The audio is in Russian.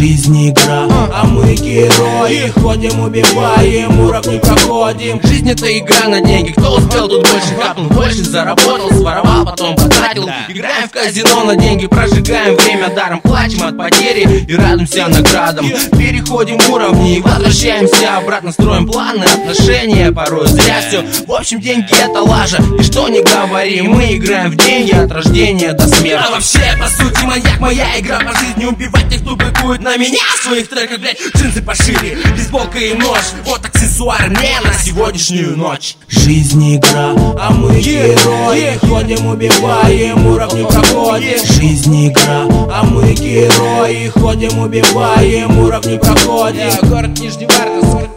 Жизнь игра, а мы герои. Ходим, убиваем, уровни проходим. Жизнь это игра на деньги. Кто успел, тут больше хапнул, больше заработал, своровал, потом потратил. Играем в казино на деньги, прожигаем время даром. Плачем от потери и радуемся наградам. Переходим уровни и возвращаемся обратно. Строим планы, отношения, порой зря все. В общем, деньги это лажа, и что не говори, мы играем в деньги от рождения до смерти. А вообще, по сути, маньяк, моя игра по жизни. Убивать тех, кто быкует на меня. В своих треках, блять, джинсы пошире, бейсболка и нож. Вот аксессуар мне на сегодняшнюю ночь. Жизнь игра, а мы герои. Ходим, убиваем, уровни проходим. Жизнь игра, а мы герои. Ходим, убиваем, уровни проходим. Город Нижневартовск.